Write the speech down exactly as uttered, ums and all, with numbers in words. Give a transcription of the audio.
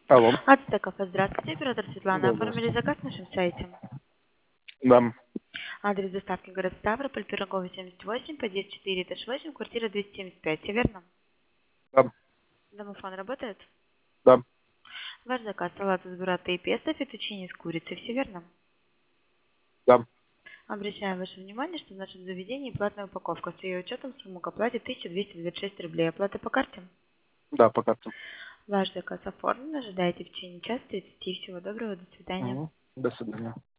Алло. Ацтекафе, здравствуйте, оператор Светлана. Да, да. Оформили заказ на нашем сайте. Да. Адрес доставки город Ставрополь, Пирогова, семьдесят восемь, подъезд четыре, этаж восемь, квартира двести семьдесят пять. Все верно? Да. Домофон работает? Да. Ваш заказ салат из бурата и песто, фетучини с курицей. Все верно? Да. Обращаем ваше внимание, что в нашем заведении платная упаковка с ее учетом сумма к оплате тысяча двести двадцать шесть рублей. Оплата по карте? Да, по карте. Ваш заказ оформлен. Ожидайте в течение часа тридцати. Всего доброго. До свидания. Угу. До свидания.